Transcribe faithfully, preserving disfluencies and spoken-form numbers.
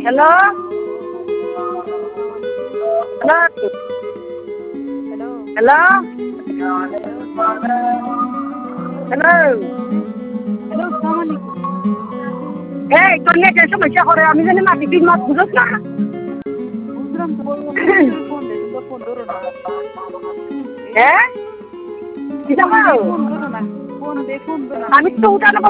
Hello hello hello hello hello hello আসসালামু আলাইকুম। এই তোর নেটের সমস্যা করে আমি জানি মাটি তুই মাছ বুঝোস না বুঝলাম তো তুমি ফোন দে তুমি ফোন ধরো না। হ্যাঁ কি জানো ফোন ধরো না ফোন দে ফোন ধরো না। আমি তো উঠানো